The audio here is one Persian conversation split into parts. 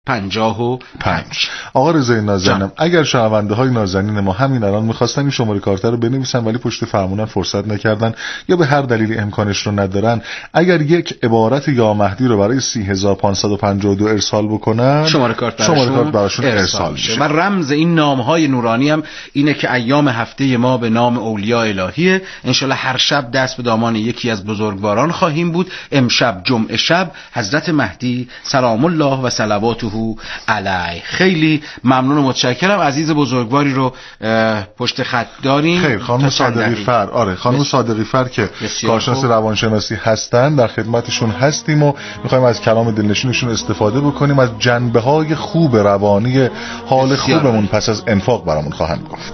55. آقا رضای نازنینم، اگر شنونده های نازنین ما همین الان میخواستن این شماره کارت رو بنویسن ولی پشت فرمونن فرصت نکردن یا به هر دلیل امکانش رو ندارن، اگر یک عبارت یا مهدی رو برای 30552 ارسال بکنن شماره کارت براشون ارسال میشه. و رمز این نامهای نورانی هم اینه که ایام هفته ما به نام اولیاء الهیه. انشالله هر شب دست به دامان یکی از بزرگواران خواهیم بود. امشب جمعه شب حضرت مهدی سلام الله و صلواته علیه. خیلی ممنون و متشکرم. عزیز بزرگواری رو پشت خط داریم. خیر، خانم صادقی فر. آره، خانم صادقی فر که کارشناس روانشناسی هستن، در خدمتشون هستیم و میخوایم از کلام دلنشینشون استفاده بکنیم. از جنبه‌های خوب روانی حال خوبمون پس از انفاق برامون خواهند گفت.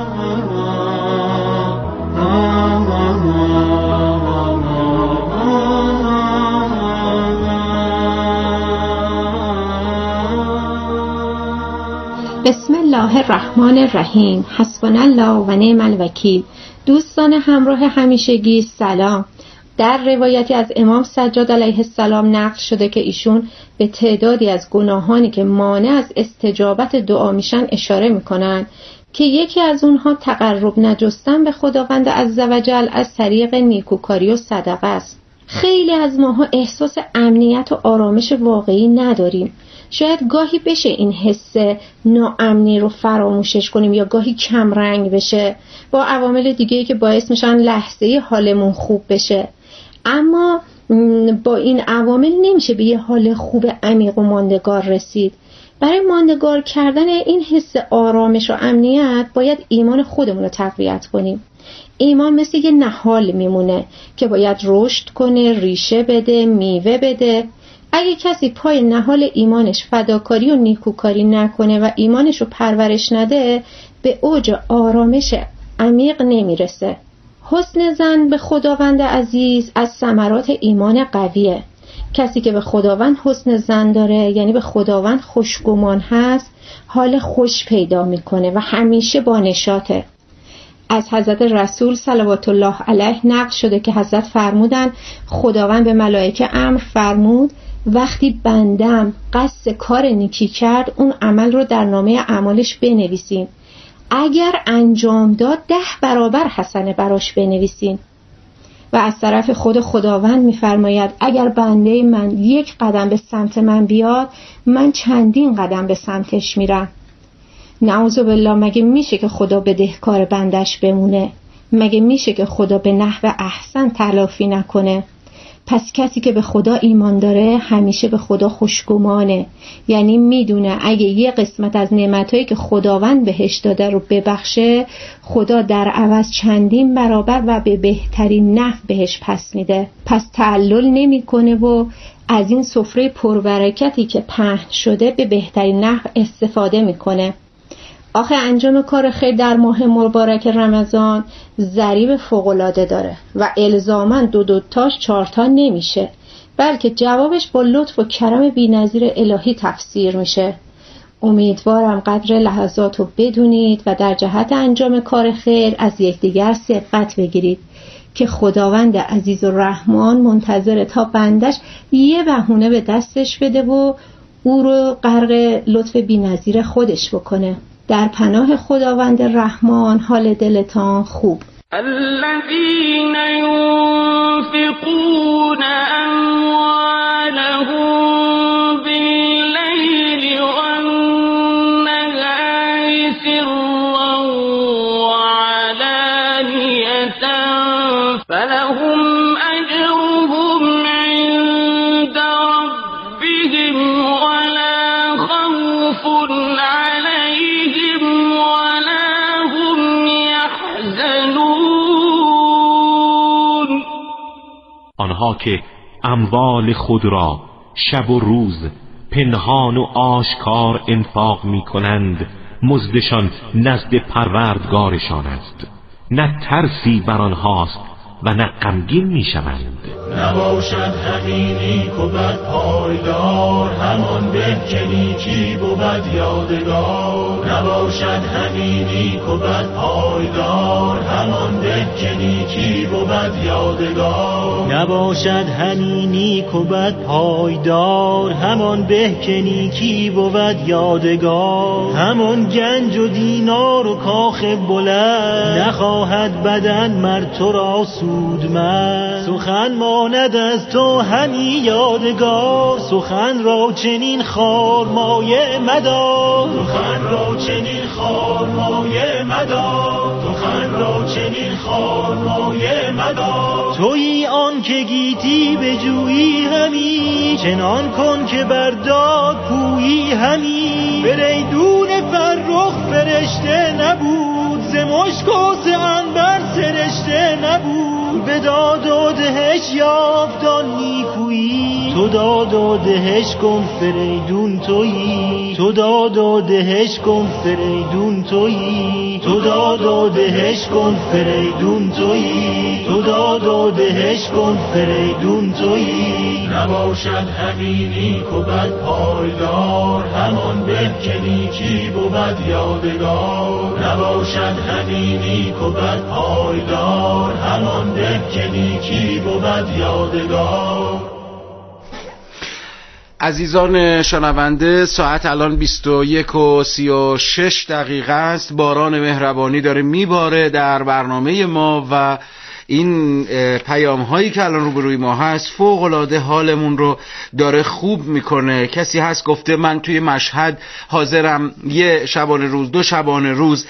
بسم الله الرحمن الرحیم. حسبنا الله و نعم الوکیل. دوستان همراه همیشگی سلام. در روایتی از امام سجاد علیه السلام نقل شده که ایشون به تعدادی از گناهانی که مانع از استجابت دعا میشن اشاره میکنن که یکی از اونها تقرب نجستن به خداوند عزوجل از طریق نیکوکاری و صدقه است. خیلی از ماها احساس امنیت و آرامش واقعی نداریم. شاید گاهی بشه این حس ناامنی رو فراموشش کنیم یا گاهی کم رنگ بشه با عوامل دیگه‌ای که باعث میشن لحظه‌ای حالمون خوب بشه، اما با این عوامل نمیشه به یه حال خوب عمیق و ماندگار رسید. برای ماندگار کردن این حس آرامش و امنیت باید ایمان خودمون رو تقویت کنیم. ایمان مثل یه نهال میمونه که باید رشد کنه، ریشه بده، میوه بده. اگه کسی پای نهال ایمانش فداکاری و نیکوکاری نکنه و ایمانش رو پرورش نده، به اوج آرامش عمیق نمیرسه. حسن ظن به خداوند عزیز از ثمرات ایمان قویه. کسی که به خداوند حسن ظن داره، یعنی به خداوند خوشگمان هست، حال خوش پیدا میکنه و همیشه با نشاطه. از حضرت رسول صلوات الله علیه نقل شده که حضرت فرمودن خداوند به ملائکه امر فرمود وقتی بندم قصد کار نیکی کرد اون عمل رو در نامه اعمالش بنویسین، اگر انجام داد 10 برابر حسنه براش بنویسین. و از طرف خود خداوند میفرماید اگر بنده من 1 قدم به سمت من بیاد، من چندین قدم به سمتش میرم. نعوذ بالله، مگه میشه که خدا بدهکار بندش بمونه؟ مگه میشه که خدا به نحو احسن تلافی نکنه؟ پس کسی که به خدا ایمان داره همیشه به خدا خوشگمانه، یعنی میدونه اگه یه قسمت از نعمتایی که خداوند بهش داده رو ببخشه، خدا در عوض چندین برابر و به بهترین نحو بهش پس میده. پس تعلل نمیکنه و از این سفره پربرکتی که پهن شده به بهترین نحو استفاده میکنه. آخه انجام کار خیر در ماه مبارک رمضان ضریب فوق‌العاده داره و الزاماً 2 تاش 4 تا نمیشه، بلکه جوابش با لطف و کرم بی‌نظیر الهی تفسیر میشه. امیدوارم قدر لحظات رو بدونید و در جهت انجام کار خیر از یکدیگر سبقت بگیرید که خداوند عزیز و رحمان منتظر تا بندش یه بهونه به دستش بده و او رو غرق لطف بی‌نظیر خودش بکنه. در پناه خداوند رحمان حال دلتان خوب. الذين ينفقون أموالهم بالليل والنهار سرا وعلانية فلهم أجرهم عند ربهم ولا خوف عليهم ولا هم يحزنون. آنها که اموال خود را شب و روز پنهان و آشکار انفاق می کنند، مزدشان نزد پروردگارشان است. نه ترسی بر آنهاست و نه غمگین میشوند. نباشد همین نیک و بد پایدار، همان به که نیکی بود یادگار. نباشد همین نیک و بد پایدار، همان به که نیکی بود یادگار. نباشد همین نیک و بد پایدار، همان به که نیکی بود یادگار. همان گنج و دینار و کاخ بلند، نخواهد بدن مرد تو را سودمند. سخن ماند از تو همی یادگار، سخن را چنین خار مایه مدار. سخن را چنین خار مایه مدار، سخن را چنین خار مایه مدار. تویی آن که گیتی به جویی همی، چنان کن که برداد پویی همی. فریدون فرخ فرشته نبود، ز مشک و ز عنبر سرشته نبود. به داد و دهش یافت آن نیکویی، تو داد و دهش کن فریدون تویی. تو داد و دهش کن فریدون تویی. تو داد و دهش کن فریدون تویی. تو داد و دهش کن فریدون تویی. نباشد همین نیک و بد پایدار، همان به که نیکی بود یادگار. نباشد همین نیک و بد پایدار، همان به که نیکی بود یادگار. عزیزان شنونده، ساعت الان 21:36 است. باران مهربانی داره میباره در برنامه ما و این پیام هایی که الان روبروی ما هست فوق العاده حالمون رو داره خوب میکنه. کسی هست گفته من توی مشهد حاضرم یه شبانه روز 2 شبانه روز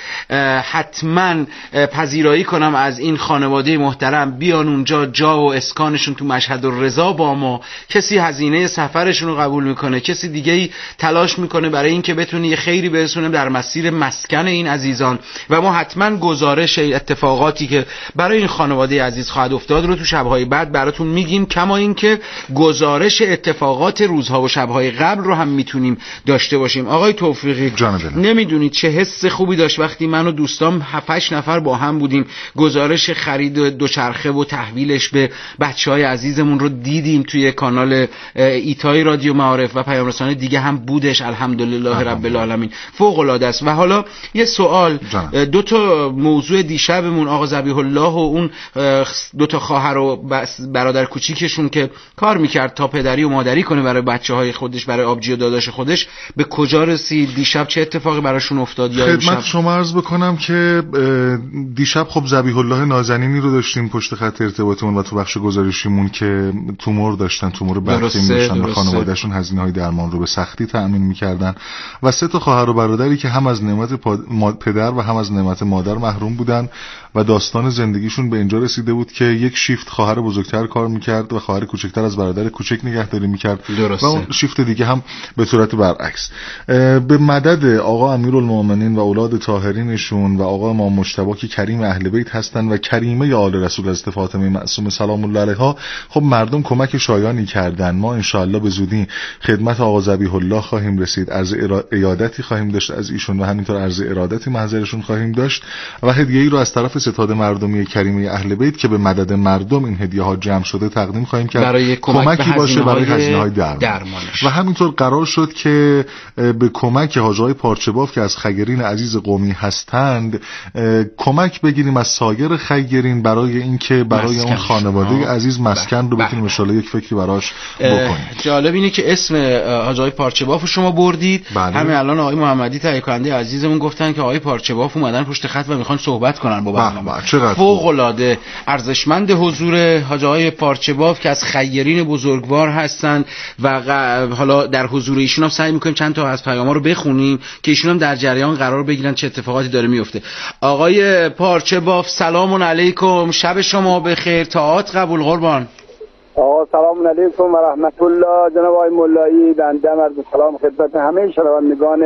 حتما پذیرایی کنم از این خانواده محترم، بیان اونجا جا و اسکانشون تو مشهد و رضا با ما. کسی هزینه سفرشون رو قبول میکنه، کسی دیگه‌ای تلاش میکنه برای اینکه بتونه یه خیری برسونه در مسیر مسکن این عزیزان و ما حتما گزارش اتفاقاتی که برای این خانواده عزیز خواهد افتاد رو تو شب‌های بعد براتون میگیم، کما اینکه گزارش اتفاقات روزها و شب‌های قبل رو هم میتونیم داشته باشیم. آقای توفیقی، نمیدونید چه حس خوبی داشت وقتی من و دوستام 7-8 نفر با هم بودیم، گزارش خرید دوچرخه و تحویلش به بچهای عزیزمون رو دیدیم توی کانال ایتای رادیو معارف و پیام رسانه دیگه هم بودش. الحمدلله رب العالمین، فوق العاده است. و حالا یه سوال، 2 تا موضوع دیشبمون آقا ذبیح الله و اون 2 تا خواهر و برادر کوچیکشون که کار میکرد تا پدری و مادری کنه برای بچه‌های خودش، برای آبجی و داداش خودش، به کجا رسید؟ دیشب چه اتفاقی براشون افتاد؟ یا خدمت شما عرض بکنم که دیشب خب ذبیح الله نازنینی رو داشتیم پشت خط ارتباطمون و تو بخش گزارشیمون که تومور داشتن، تومور بدخیم داشتن و خانواده‌شون هزینه‌های درمان رو به سختی تأمین میکردن و 3 تا خواهر و برادری که هم از نعمت پدر و هم از نعمت مادر محروم بودن و داستان زندگیشون به اینجا رسیده بود که یک شیفت خواهر بزرگتر کار میکرد و خواهر کوچکتر از برادر کوچک نگهداری میکرد و اون شیفت دیگه هم به صورت برعکس. به مدد آقا امیرالمومنین و اولاد طاهرینشون و آقا امام مجتبی که کریم اهل بیت هستن و کریمه آل رسول از فاطمه معصومه سلام الله علیها، خب مردم کمک شایانی کردن. ما انشاءالله به زودی خدمت آقا ذبیح الله خواهیم رسید، عرض ایادتی خواهیم داشت از ایشون و همینطور عرض ارادتی محضرشون خواهیم داشت و هدیه‌ای رو از طرف ستاد مردمی کریمه اهل بیت که به مدد مردم این هدیه ها جمع شده تقدیم خواهیم کرد، برای کمکی باشه برای هزینه‌های درمانش. و همینطور قرار شد که به کمک حاجی‌های پارچه‌باف که از خیرین عزیز قومی هستند کمک بگیریم از سایر خیرین برای اینکه برای اون خانواده عزیز مسکن رو بتونیم ان شاءالله یک فکری براش بکنیم. جالب اینه که اسم حاجی‌های پارچه‌باف شما بردید. همین الان آقای محمدی تهیه کننده عزیزمون گفتن که آقای پارچه‌باف اومدن پشت خط و میخوان صحبت کنن با برنامه. فوق العاده ارزشمند حضور حاجی‌های پارچه‌باف که از خیرین بزرگوار هستن و حالا در حضور ایشون هم سعی می‌کنیم چند تا از پیام‌ها رو بخونیم که ایشون هم در جریان قرار بگیرن چه اتفاقاتی داره میفته. آقای پارچه‌باف سلام علیکم، شب شما بخیر، طاعات قبول قربان. آقا سلام علیکم و رحمت الله. جناب آقای مولایی، بنده عرض سلام خدمت همه شنوندگان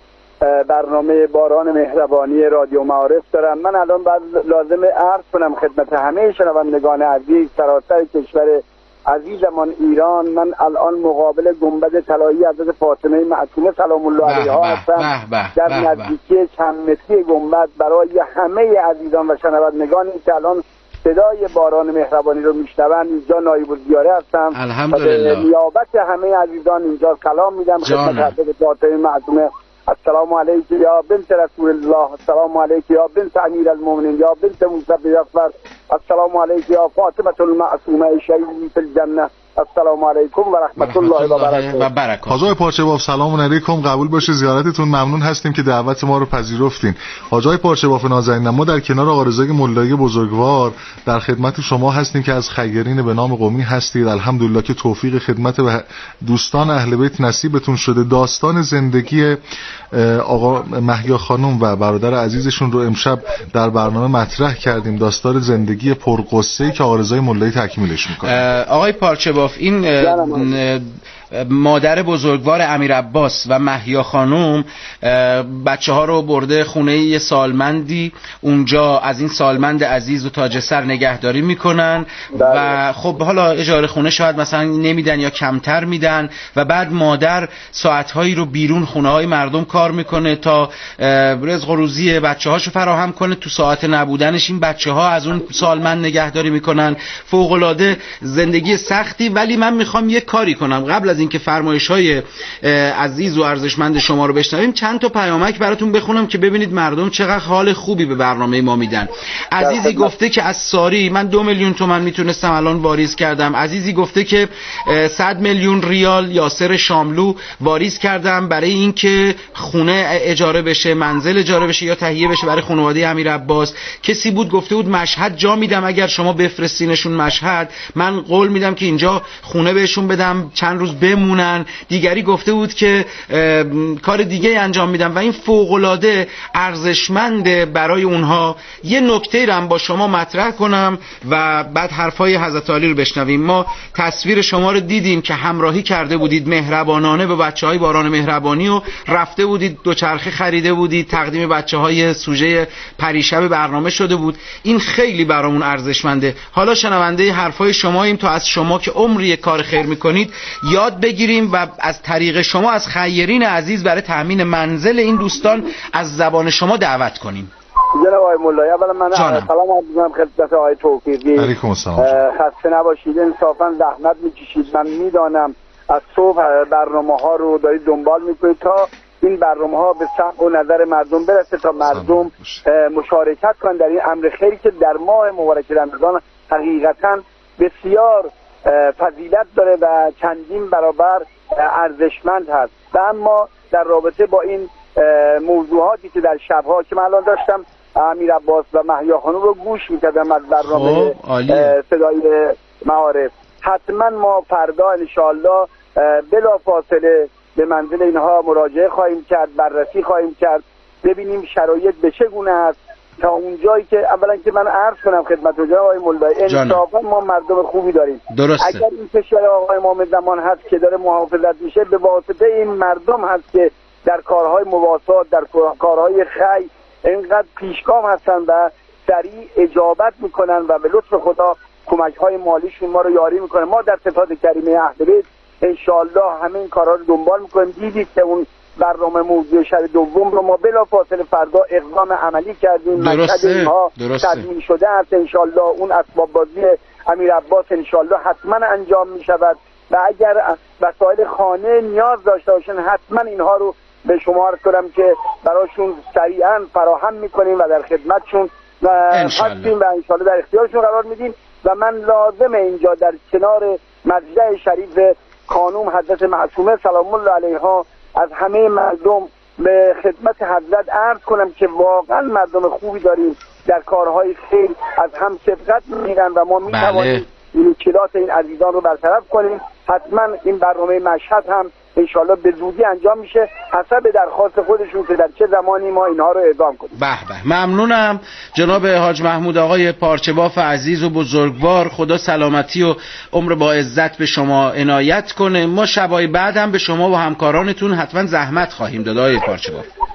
برنامه باران مهربانی رادیو معارف دارم. من الان بعد لازم عرض کنم خدمت همه شنوندگان عزیز سراسر کشور عزیزمان ایران، من الان مقابل گنبد طلایی حضرت فاطمه معصومه سلام الله علیها هستم در نزدیکی چند متری گنبد. برای همه عزیزان و شنوندگانی که الان صدای باران مهربانی رو میشنون. اینجا نایب الزیاره هستم. الحمدلله. نیابت همه عزیزان اینجا سلام میدم خدمت حضرت فاطمه معصومه. السلام علیک یا بنت رسول الله، السلام علیک یا بنت امیر المؤمنین، یا بنت موسی بن السلام علیک یا فاطمه المعصومه شهید فی الجنه. السلام علیکم و رحمت الله و برکاته. حاج آقای پارچه‌باف سلام علیکم، قبول باشه زیارتتون، ممنون هستیم که دعوت ما رو پذیرفتین. حاج آقای پارچه‌باف نازنین، ما در کنار آقا رضا ملایی بزرگوار در خدمت شما هستیم که از خیرین به نام قومی هستید. الحمدلله که توفیق خدمت به دوستان اهل بیت نصیبتون شده. داستان زندگی آقا مهیا خانم و برادر عزیزشون رو امشب در برنامه مطرح کردیم. داستان زندگی پرقصه‌ای که آقا رضا ملایی تکمیلش می‌کنه. آقای پارچه‌باف، این مادر بزرگوار امیر عباس و مهیا خانم بچه ها رو برده خونه یه سالمندی، اونجا از این سالمند عزیز و تاج سر نگهداری میکنن و خب حالا اجاره خونه شاید مثلا نمیدن یا کمتر میدن و بعد مادر ساعتهایی رو بیرون خونه های مردم کار میکنه تا رزق و روزی بچه هاشو فراهم کنه. تو ساعت نبودنش این بچه ها از اون سالمند نگهداری میکنن. فوق‌العاده زندگی سختی. ولی من میخوام یه کاری کنم قبل از اینکه فرمایش‌های عزیز و ارزشمند شما رو بشنویم، چند تا پیامک براتون بخونم که ببینید مردم چقدر حال خوبی به برنامه ما میدن. عزیزی گفته که از ساری من 2 میلیون تومان میتونستم الان واریز کردم. عزیزی گفته که 100 میلیون ریال یاسر شاملو واریز کردم برای اینکه خونه اجاره بشه، منزل اجاره بشه یا تهیه بشه برای خانواده امیر عباس. کسی بود گفته بود مشهد جا میدم، اگر شما بفرستینشون مشهد من قول میدم که اینجا خونه بهشون بدم چند روز بمونن. دیگری گفته بود که کار دیگه انجام میدم و این فوق‌العاده ارزشمنده برای اونها. یه نکته رو هم با شما مطرح کنم و بعد حرفای حضرت علی رو بشنویم. ما تصویر شما رو دیدیم که همراهی کرده بودید مهربانانه به بچهای باران مهربانی و رفته بودید دوچرخه خریده بودید، تقدیم بچهای سوژه پریشب برنامه شده بود. این خیلی برامون ارزشمنده. حالا شنونده حرفای شماییم تا از شما که عمری کار خیر میکنید یاد بگیریم و از طریق شما از خیرین عزیز برای تامین منزل این دوستان از زبان شما دعوت کنیم. جناب آقای مولایی، اولا من سلام عرض می‌کنم خدمت آقای توفیقی. علیکم السلام. خسته نباشید، انصافا زحمت می‌کشید. من میدانم از صبح برنامه‌ها رو دارید دنبال می‌کنید تا این برنامه‌ها به سمع و نظر مردم برسه، تا مردم مشارکت کنن در این امر خیری که در ماه مبارک رمضان حقیقتاً بسیار فضیلت داره و چندین برابر ارزشمند هست. و اما در رابطه با این موضوعاتی که در شبها که من الان داشتم امیر عباس و مهیا خانم رو گوش میکردم از برنامه صدای معارف، حتما ما فردا انشاءالله بلا فاصله به منزل اینها مراجعه خواهیم کرد، بررسی خواهیم کرد، ببینیم شرایط به چه گونه است تا اونجایی که اولا که من عرض کنم خدمت جناب آقای مولایی، انصافا ما مردم خوبی داریم. درسته. اگر این کشور آقای امام زمان هست که داره محافظت میشه، به واسطه این مردم هست که در کارهای مواسات، در کارهای خیر اینقدر پیشگام هستن و سریع اجابت میکنن و به لطف خدا کمک‌های مالیشون ما رو یاری میکنه. ما در صفات کریمه اهل بیت انشاءالله همه این کارها رو دنبال میکنیم. دیدید که اون برنامه موضوع شب دوم رو ما بلافاصله فردا اقدام عملی کردیم. مشهد اینها تدوین شده است. انشاءالله اون اسباب بازی امیر عباس انشاءالله حتما انجام میشود و اگر وسایل خانه نیاز داشته باشن حتما اینها رو به شما عرض کنم که براشون سریعا فراهم میکنیم و در خدمتشون هستیم و انشاءالله در اختیارشون قرار میدیم. و من لازم اینجا در کنار مجلس شریف خانوم حضرت معصومه سلام الله علیها از همه مردم به خدمت حضرت عرض کنم که واقعا مردم خوبی داریم، در کارهای خیر از هم سبقت میگیرن و ما میتوانیم مشکلات این عزیزان رو برطرف کنیم. حتما این برنامه مشهد هم انشالله به زودی انجام میشه حسب درخواست خودشون که در چه زمانی ما اینها رو اعلام کنیم. به به، ممنونم جناب حاج محمود آقای پارچه‌باف عزیز و بزرگوار. خدا سلامتی و عمر با عزت به شما عنایت کنه. ما شبای بعد هم به شما و همکارانتون حتما زحمت خواهیم داد آقای پارچه‌باف.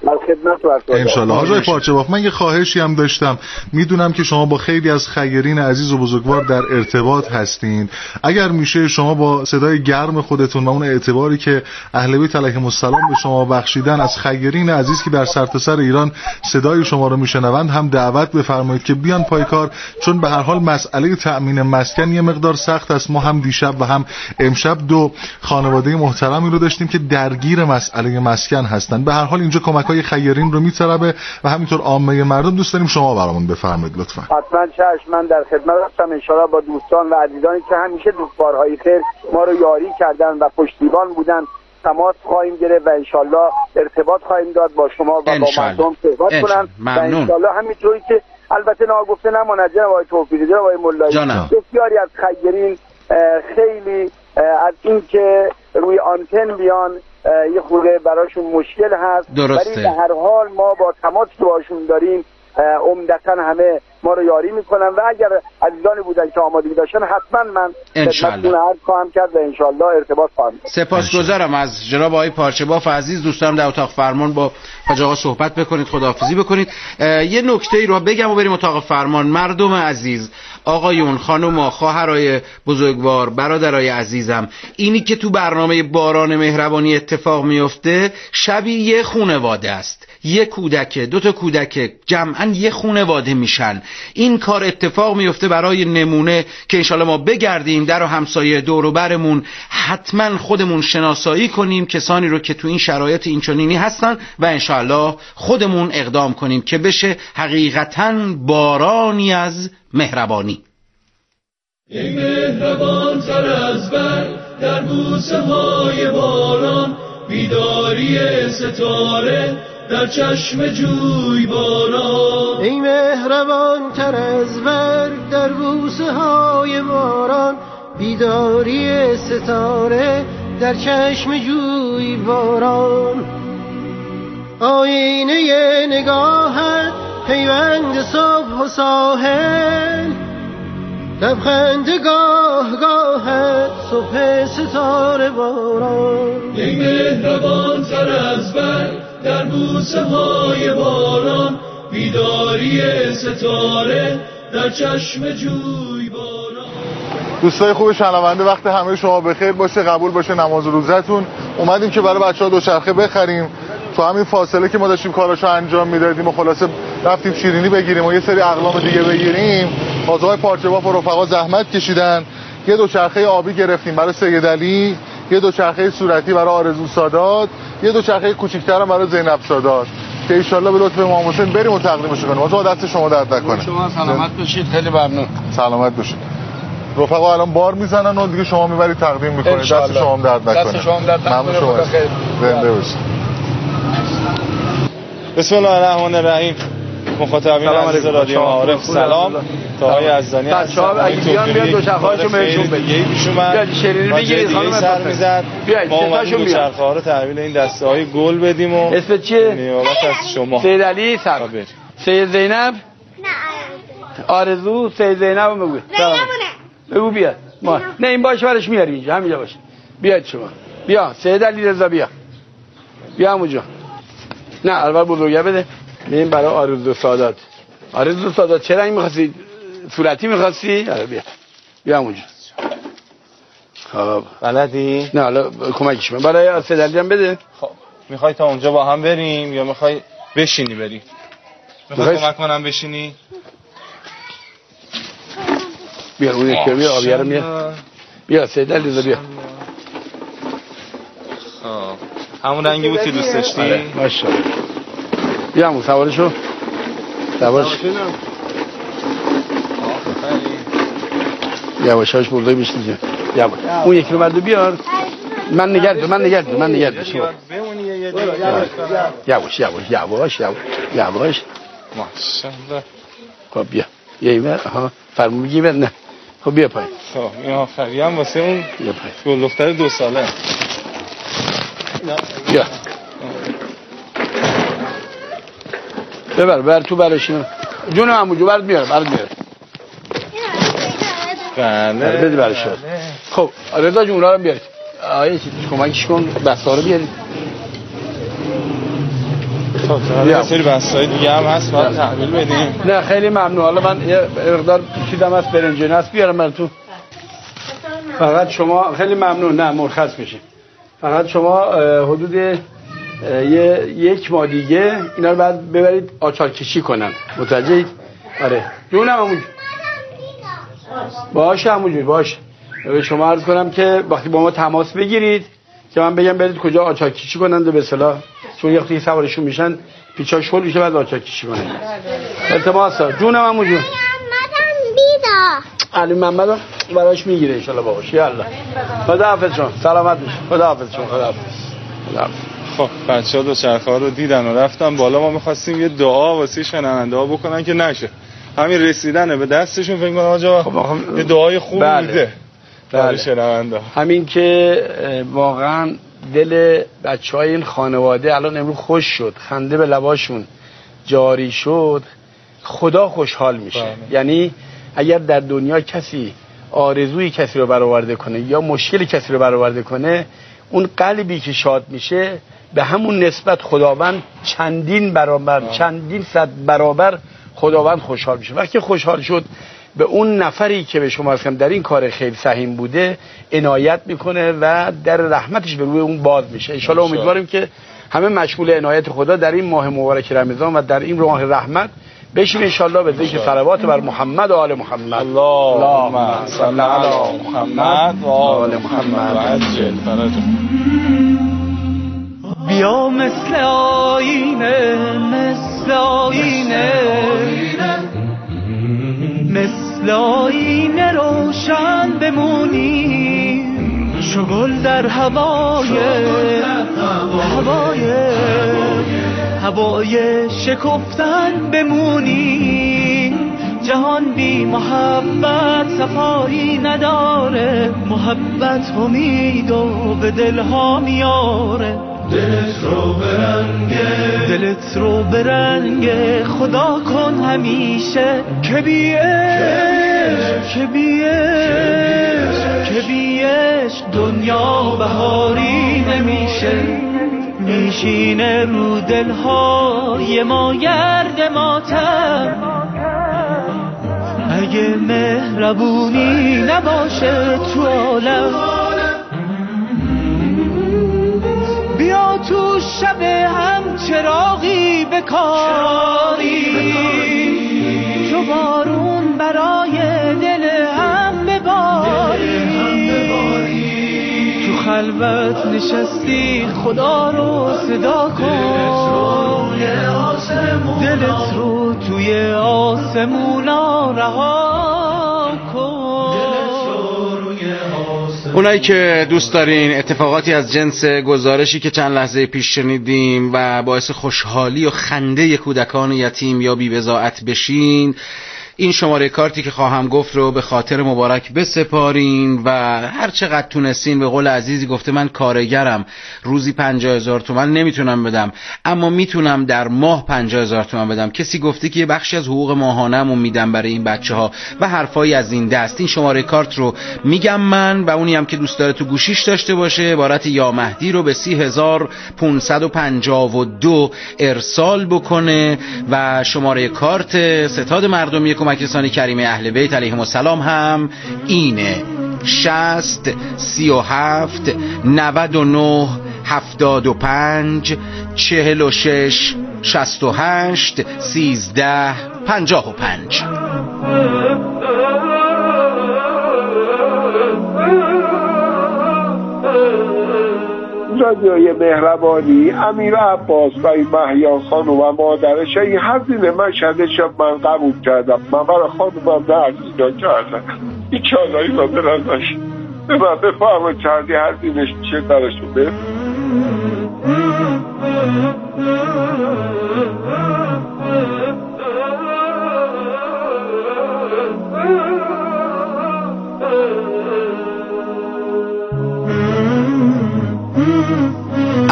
در خدمت و انشالله. حاج پارچه‌باف، من یه خواهشی هم داشتم. میدونم که شما با خیلی از خیرین عزیز و بزرگوار در ارتباط هستین. اگر میشه شما با صدای گرم خودتون و اون اعتباری که اهل بیت علیهم السلام به شما بخشیدن از خیرین عزیز که در سرتاسر ایران صدای شما رو میشنوند هم دعوت بفرمایید که بیان پای کار، چون به هر حال مسئله تأمین مسکن یه مقدار سخت است. ما هم دیشب و هم امشب دو خانواده محترمی رو داشتیم که درگیر مسئله مسکن هستن. به هر حال اینجا کمک‌های خیرین رو می‌طلبه و همینطور عامه مردم. دوست داریم شما برامون بفرمایید لطفا. حتما چشم، من در خدمت هستم. ان شاءالله با دوستان و عزیزانی که همیشه دوستوارهای خیر ما رو یاری کردن و پشتیبان بودن تماس خواهیم گرفت و ان شاءالله ارتباط خواهیم داد با شما و با مردم صحبت کنن و ان شاءالله همینطوری که البته ناگفته نماند جناب آقای توفیقی، جناب آقای ملایی، بسیاری از خیرین خیلی از این که روی آنتن بیان یه خورده براشون مشکل هست، ولی به هر حال ما با تماس که باشون داریم عمدتاً همه ما رو یاری میکنن و اگر عزیزانی بودن که آمادگی داشتن حتما من خدمتتون عرض خواهم کرد و انشالله ارتباط خواهم. سپاسگزارم از جناب آقای پارچه‌باف عزیز. دوستان در اتاق فرمان با حاج آقا صحبت بکنید، خداحافظی بکنید. یه نکته‌ای رو بگم و بریم اتاق فرمان. مردم عزیز، آقایون، خانوما، خواهرای بزرگوار، برادرای عزیزم، اینی که تو برنامه باران مهربانی اتفاق میفته شبیه یه خانواده است. یه کودک، دو تا کودک جمعاً یه خانواده میشن. این کار اتفاق میفته برای نمونه که انشالله ما بگردیم در و همسایه دور و برمون حتما خودمون شناسایی کنیم کسانی رو که تو این شرایط اینچنینی هستن و انشالله خودمون اقدام کنیم که بشه حقیقتاً بارانی از مهربانی. ای مهربان تر از برق در بوسه های باران، بیداری ستاره در چشم جوی باران. ای مهربان تر از برق در بوسه های باران، بیداری ستاره در چشم جوی باران. آینه نگاهت پیوند صبح و ساحل، لبخند گاه گاهت صبح ستاره باران. ای مهربان تر از برق در بوسه های باران، بیداری ستاره در چشم جوی باران. دوستای خوب شنونده، وقت همه شما بخیر باشه، قبول باشه نماز روزتون. اومدیم که برای بچه‌ها دوچرخه بخریم. تو همین فاصله که ما داشتیم کاراشو انجام میدادیم و خلاصه رفتیم شیرینی بگیریم و یه سری اقلام دیگه بگیریم، آقای پارچه‌باف و رفقا زحمت کشیدن. یه دوچرخه آبی گرفتیم برای سید علی، یه دوچرخه صورتی برای آرزو سادات، یه دوچرخه کوچیک‌تر هم برای زینب سادات که ان شاءالله به لطف امام حسین بریم و تقدیمش کنیم. آقا دست شما درد نکنه. شما سلامت باشید. خیلی ممنون. سلامت باشید. رفقا الان بار میزنن و دیگه شما میبرید تقدیم میکنید. دست شما هم درد نکنه. دست شما هم درد نکنه. ممنون. زنده باشید. بسم الله الرحمن الرحیم. مخاطبین عزیز رادیو معارف سلام. تاهای عزیزانی بچه‌ها اگه بیان بیان دوچرخه‌هاشو بهشون بدید. بیاد شیرینی بگیرید خانم سر میزد. ما اومدیم دوچرخه‌ها رو تحویل این دسته‌های گل بدیم و اسم چیه؟ نیابت از شما. سید علی صاحب. سید زینب؟ نه آرزو. سید زینب رو بگو. بگو بیاد. ما نه این باشه برش میاریم اینجا همینجا باشه. بیاد شما. بیا سید علی رضا بیا. بیا همونجا. نه اول بزرگه بده. این برای آرزو سادات. آرزو سادات چه رنگ می‌خواستی؟ صورتی می‌خواستی؟ آره بیا. بیا اونجا. خب بلدی؟ نه حالا کمکش من. برای سید علی هم بده. خب می‌خوای تا اونجا با هم بریم یا می‌خوای بشینی بریم؟ می‌خوای کمک کنم بشینی؟ بیا اون یکی بیا آبیار رو میاد. بیا سید علی بیا. همون رنگی بود که دوست داشتی؟ آره ماشاءالله. بیا همون سوارشو. سوارش. یواشاش برده میشینه. یواش. اون یکی رو مرد بیار. من نگرد. یواش. ماشاءالله. خب بیا. یه ور ها فرمون میگی نه. خب بیا پای. خب این آخری هم واسه اون بیا پای. گل دختر 2 ساله. بیا. ببر تو براشون. جون عمو برات میاره. بله. بده براشون. خب رضا جون اونا رو بیارید. آیه کمکش کن بسا رو بیارید. خب یه سری بحث‌های دیگه هم هست باید تحویل بدیم. نه خیلی ممنون. حالا من یه مقدار چیزام از برنج نست بیارم براتون. فقط شما خیلی ممنون. نه مرخص میشین. فقط شما حدود یک ماه دیگه اینا رو بعد ببرید آچار کشی کنن. متوجهید؟ آره. جونم عمو. باشه عمو باشه. به شما عرض کنم که وقتی با ما تماس بگیرید که من بگم برید کجا آچار کشی کنند به اصطلاح، چون یه وقتی سوارشون میشن پیچا شل میشه بعد آچار کشی کنن. التماسا. جونم عمو جون. علی محمد براش میگیره ان شاء الله باباش. یالا. خداحافظ شما. سلامت باشید. خداحافظ شما. خداحافظ. خب بچه‌ها دو چرخه‌ها رو دیدن و رفتن بالا. ما می‌خواستیم یه دعا واسه شنونده‌ها بکنن که نشه. همین رسیدن به دستشون فکر کنم آقا خب یه دعای خوب بوده. برای شنونده. همین که واقعا دل بچه‌های این خانواده الان امروز خوش شد، خنده به لباشون جاری شد، خدا خوشحال میشه. یعنی اگر در دنیا کسی آرزوی کسی رو برآورده کنه یا مشکل کسی رو برآورده کنه، اون قلبی که شاد میشه به همون نسبت خداوند چندین برابر چندین صد برابر خداوند خوشحال میشه. وقتی خوشحال شد به اون نفری که به شما هستم در این کار خیلی سهیم بوده عنایت میکنه و در رحمتش به روی اون باز میشه. ان شاءالله امیدواریم که همه مشمول عنایت خدا در این ماه مبارک رمضان و در این ماه رحمت بشیم ان شاءالله به ذکر صلوات بر محمد و آل محمد. اللهم صل علی محمد و آل محمد عجل فرجهم. بیا مثل آینه، مثل آینه، مثل آینه روشن بمونی، چو گل در هوای شکفتن بمونی. جهان بی محبت صفایی نداره، محبت امید و به دلها میاره. دلت رو برنگه خدا کن همیشه، که بیش دنیا بهاری نمیشه. میشینه رو دلهای ما گرد ماتم، اگه مهربونی نباشه تو عالم. بیا تو شب هم چراغی بکاری، چو بارون برای دل هم بباری. تو خلوت نشستی خدا رو صدا کن، دلت رو توی آسمونا رها کن. اونایی که دوست دارین اتفاقاتی از جنس گزارشی که چند لحظه پیش شنیدیم و باعث خوشحالی و خنده کودکان یتیم یا بی‌بضاعت بشین، این شماره کارتی که خواهم گفت رو به خاطر مبارک بسپارین و هر چقدر تونستین. به قول عزیزی گفته من کارگرم، روزی 50,000 تومان نمیتونم بدم، اما میتونم در ماه 50,000 تومان بدم. کسی گفته که یه بخشی از حقوق ماهانه‌مو میدم برای این بچه‌ها و حرفایی از این دست. این شماره کارت رو میگم من و اونی هم که دوست داره تو گوشیش داشته باشه عبارت یا مهدی رو به 30552 ارسال بکنه و شماره کارت ستاد مردمی کمک رسانی کریمه اهل بیت علیهم السلام هم اینه: 60 37 99 75 46 68 13 55. رادیوی مهربانی امیر عباس و مهیان خانم و مادرش این هزینه مشهد شب من قبول کردم. من برای خانومم درس اینا کردم. این چالایی دادر ازش به من بفرما کردی هزینهش میشه درشون به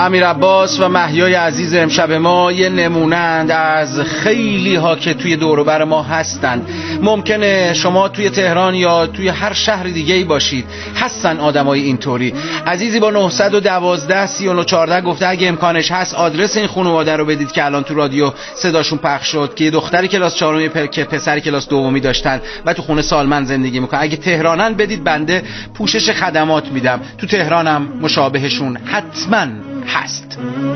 امیر عباس و مهیای عزیز امشب ما یه نمونند از خیلی ها که توی دور و بر ما هستن. ممکنه شما توی تهران یا توی هر شهر دیگه‌ای باشید، هستن آدمای اینطوری. عزیزی با 912 3914 گفته اگه امکانش هست آدرس این خانواده رو بدید که الان تو رادیو صداشون پخش شد، که یه دختری کلاس 4 که پسر کلاس 2 داشتن و تو خونه سالمند زندگی میکنن. اگه تهرانن بدید، بنده پوشش خدمات میدم. تو تهرانم مشابهشون حتما هست.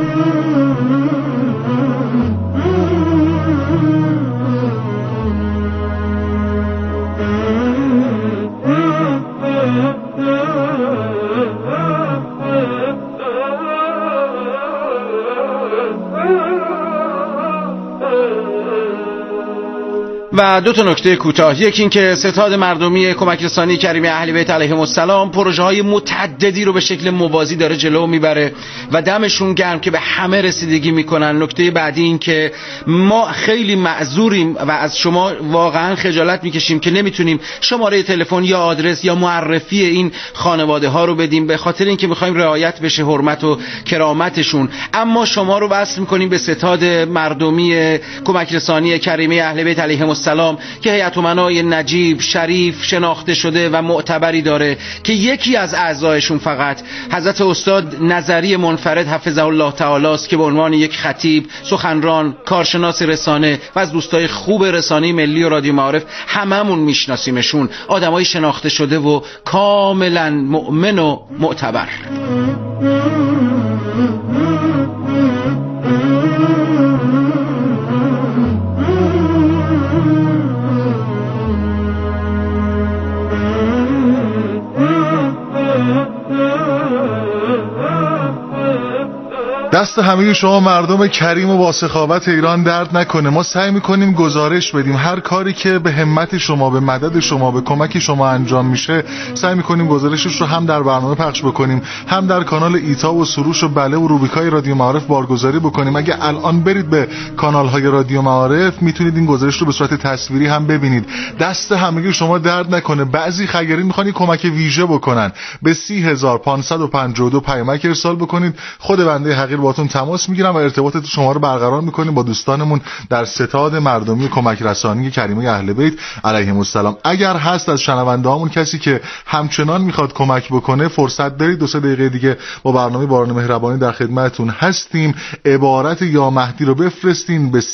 و دو تا نکته کوتاه. یکی این که ستاد مردمی کمک رسانی کریمه اهل بیت علیهم السلام پروژه‌های متعددی رو به شکل موازی داره جلو میبره و دمشون گرم که به همه رسیدگی میکنن. نکته بعدی این که ما خیلی معذوریم و از شما واقعا خجالت میکشیم که نمیتونیم شماره تلفن یا آدرس یا معرفی این خانواده ها رو بدیم، به خاطر اینکه میخوایم رعایت بشه حرمت و کرامتشون. اما شما رو وصل میکنیم به ستاد مردمی کمک رسانی کریمه اهل بیت علیهم السلام که هیئت امنای نجیب، شریف، شناخته شده و معتبری داره که یکی از اعضایشون فقط حضرت استاد نظری منفرد حفظه الله تعالی است که به عنوان یک خطیب، سخنران، کارشناس رسانه و از دوستای خوب رسانه ملی و رادیو معارف هممون میشناسیمشون. آدمای شناخته شده و کاملا مؤمن و معتبر. دست همه شما مردم کریم و با سخاوت ایران درد نکنه. ما سعی میکنیم گزارش بدیم، هر کاری که به همت شما، به مدد شما، به کمک شما انجام میشه سعی میکنیم گزارشش رو هم در برنامه پخش بکنیم، هم در کانال ایتا و سروش و بله و روبیکای رادیو معارف بارگذاری بکنیم. اگه الان برید به کانال های رادیو معارف میتونید این گزارش رو به صورت تصویری هم ببینید. دست همه شما درد نکنه. بعضی خیرین میخوان کمک ویژه بکنن، به 30552 پیامک ارسال بکنید. خود بنده حقیر باتون تماس میگیرم و ارتباطات شما رو برقرار میکنیم با دوستانمون در ستاد مردمی کمک رسانی کریمه اهل بیت علیهم السلام. اگر هست از شنوندهامون کسی که همچنان میخواد کمک بکنه، فرصت دارید 2-3 دقیقه دیگه با برنامه باران مهربانی در خدمتتون هستیم. عبارت یا مهدی رو بفرستین به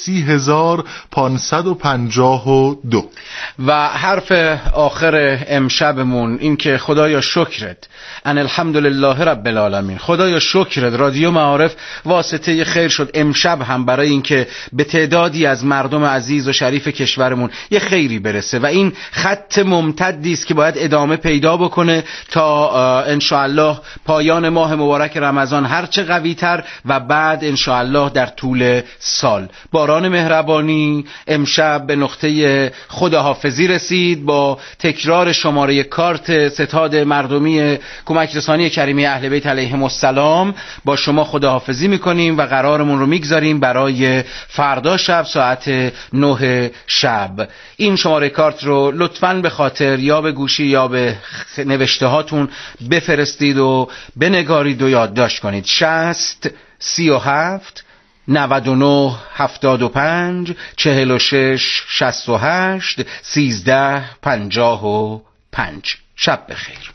30552 و حرف آخر امشبمون این که خدایا شکرت، ان الحمدلله رب العالمین. خدایا شکرت رادیو معارف واسطه خیر شد امشب هم برای اینکه به تعدادی از مردم عزیز و شریف کشورمون یه خیری برسه و این خط ممتدی است که باید ادامه پیدا بکنه تا انشاءالله پایان ماه مبارک رمضان هرچه قوی‌تر و بعد انشاءالله در طول سال. باران مهربانی امشب به نقطه خداحافظی رسید. با تکرار شماره کارت ستاد مردمی کمک رسانی کریمه اهل بیت علیهم السلام با شما خداحافظی میکنیم و قرارمون رو میگذاریم برای فردا شب ساعت 9 شب. این شماره کارت رو لطفاً به خاطر یا به گوشی یا به نوشته هاتون بفرستید و بنگارید و یادداشت کنید. 60 37 99 75 46 68 13 55. شب بخیر.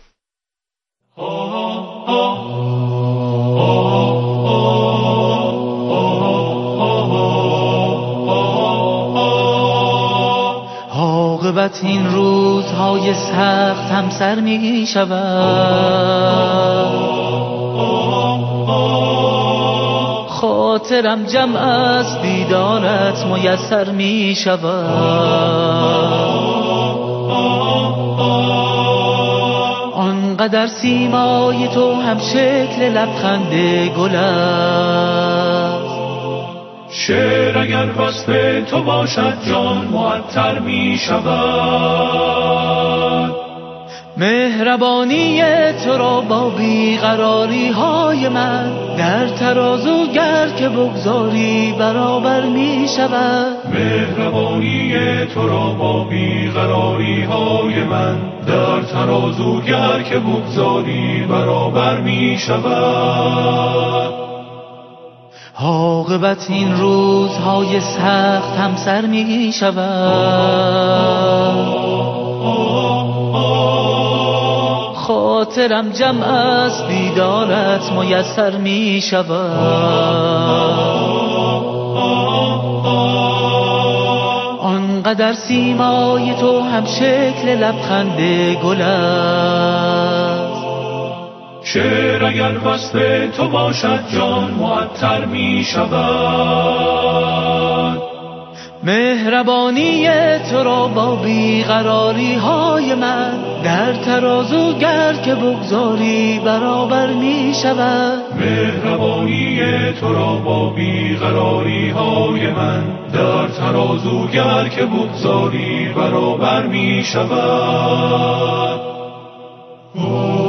عاقبت این روزهای سخت هم سر می شود، خاطرم جمع از دیدارت میسر می شود. آنقدر سیمای تو هم شکل لبخند گل است، شعر اگر وصف تو باشد جان معطر می شود. مهربانی تو را با بیقراری های من در ترازو گر که بگذاری برابر می شود. مهربانی تو را با بیقراری های من در ترازو گر که بگذاری برابر می شود. عاقبت این روزهای سخت هم سر می شود. خاطرم جمع است دیدارت میسر می شود. آنقدر سیمای تو هم شکل لبخند گل است. شعر اگر وصف تو باشد جان معطر می شود. مهربانی تو را با بیقراری های من در ترازو گر که بگذاری برابر می شود. مهربانی تو را با بیقراری های من در ترازو گر که بگذاری برابر می شود.